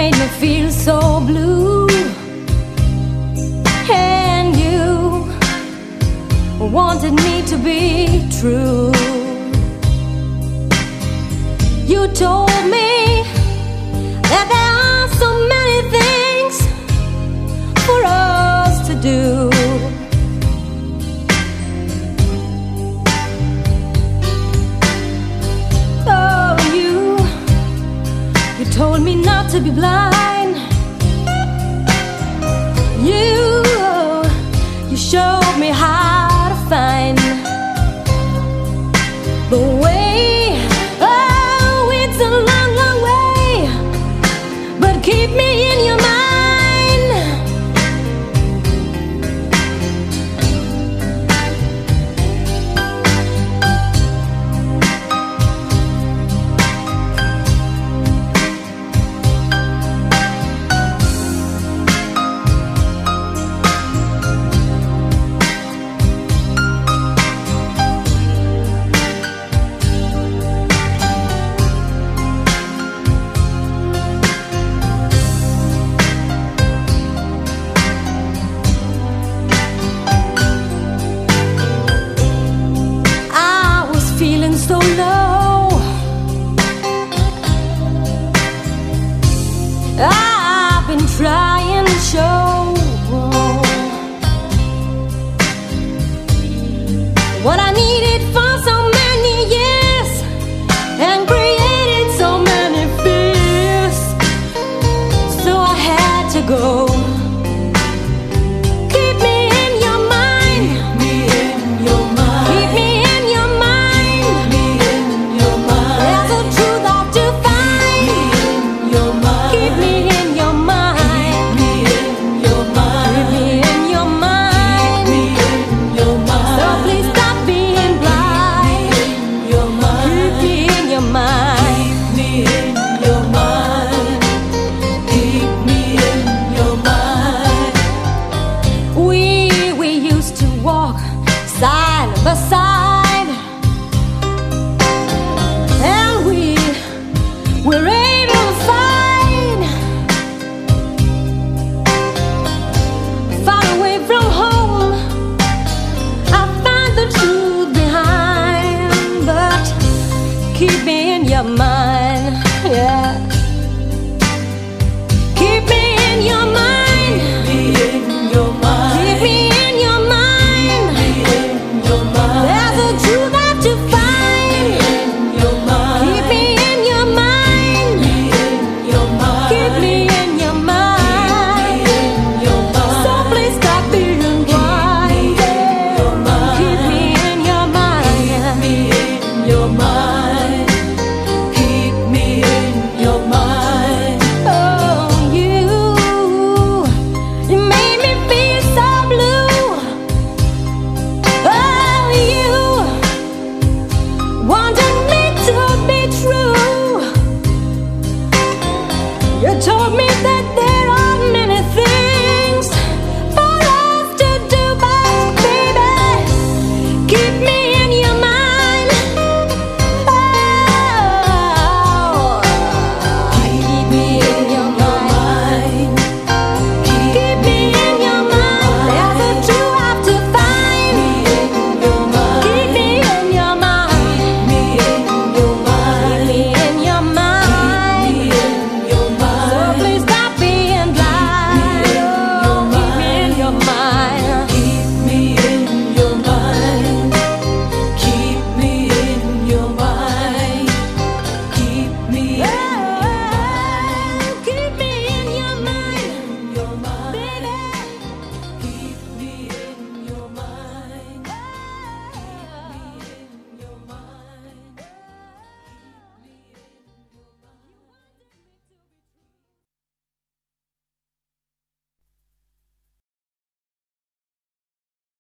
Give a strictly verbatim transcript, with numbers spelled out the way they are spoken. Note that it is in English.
made me feel so blue, and you wanted me to be true. You told me that there are so many things for us to do. Oh, you, you told me not to be blind. You, you showed me how to find the way. Oh, it's a long, long way, but keep me in your mind. So low, I've been trying to show what I needed.